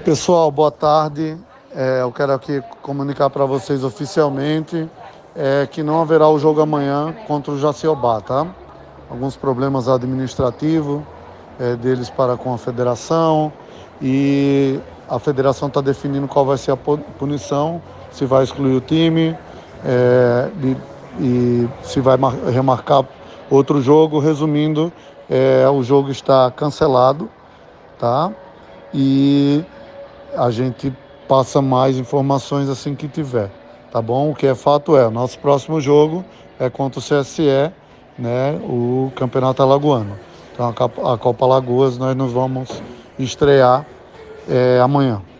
Pessoal, boa tarde. Eu quero aqui comunicar para vocês oficialmente que não haverá o jogo amanhã contra o Jaciobá, tá? Alguns problemas administrativos deles para com a federação e a federação está definindo qual vai ser a punição, se vai excluir o time e se vai remarcar outro jogo. Resumindo, o jogo está cancelado, tá? E a gente passa mais informações assim que tiver, tá bom? O que é fato o nosso próximo jogo é contra o CSE, né? O Campeonato Alagoano. Então a Copa Alagoas nós nos vamos estrear amanhã.